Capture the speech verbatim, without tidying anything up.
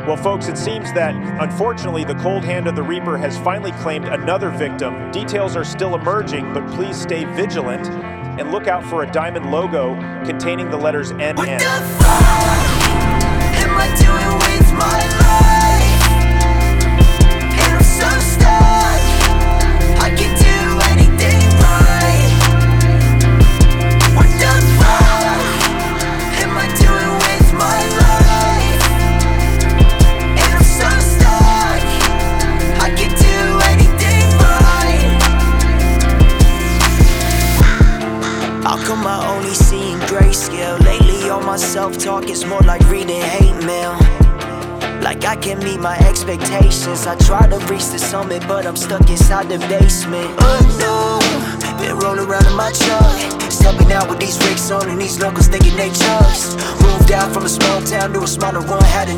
Well, folks, it seems that, unfortunately, the cold hand of the Reaper has finally claimed another victim. Details are still emerging, but please stay vigilant and look out for a diamond logo containing the letters N N. What the fuck am I doing with my life? And I'm so stuck, I can do anything right. What the fuck am I doing with my life? And I'm so stuck, I can do anything right. How come I only seeing grayscale? Lately all my self-talk is more like reading hate mail. Like I can't meet my expectations. I try to reach the summit, but I'm stuck inside the basement. Oh no, been rolling around in my truck, stepping out with these rigs on and these locals thinking they chucks. Moved out from a small town to a smaller one, had a